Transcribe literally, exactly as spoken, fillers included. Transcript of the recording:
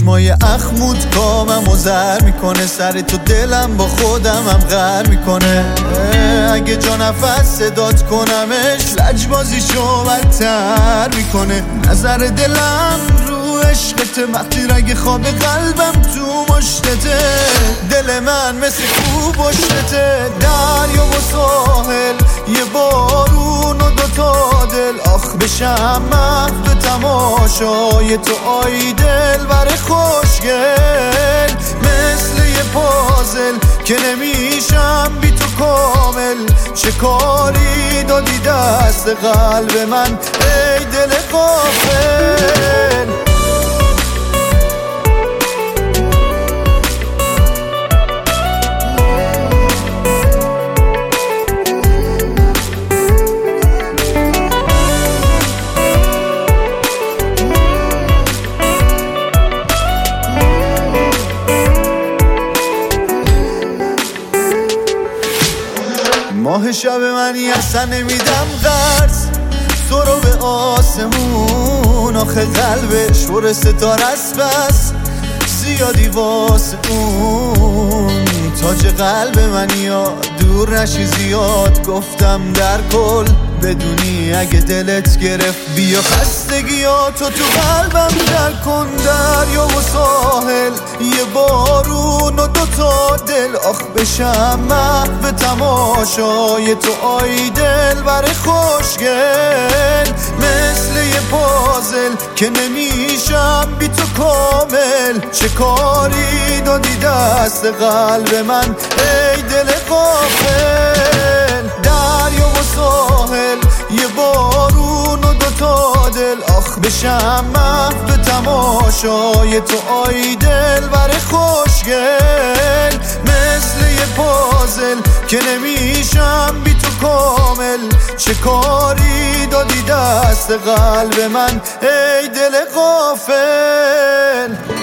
چشمای اخمود کامم و زر میکنه، سر تو دلم با خودم هم غر میکنه. اگه جا نفس صدات کنمش لجبازیشو بدتر میکنه. نظر دلم رو عشقته، وقتی رگ خواب قلبم تو مشتته. دل من مثل کو پشتته، دریا و ساحل یه بارون و دوتا دل. آخ بشم محو تماشای تو، آی دل بر خوشگل. مثل یه پازل که نمیشم بی تو کامل. چه کاری دادی دست قلب من ای دل غافل. ماه شب منی اصلا نمیدم قرض تو رو به آسمون. آخه قلبش پر ستاره است، بس زیادی واسه اون. تاج قلب منی یا دور نشی زیاد، گفتم در کل بدونی اگه دلت گرفت بیا خستگیاتو تو قلبم در کن. دریا و ساحل یه بارون و دوتا دل. آخ بشم محو تماشای تو، آی دل بر خوشگل. مثل یه پازل که نمیشم بی تو کامل. چه کاری دادی دست قلب من ای دل غافل. دریا و ساحل یه بارون و دوتا دل. آخ بشم محو تماشای تو، آی دل بر خوشگل. مثل یه پازل که نمیشم بی تو کامل. چه کاری دادی دست قلب من ای دل غافل.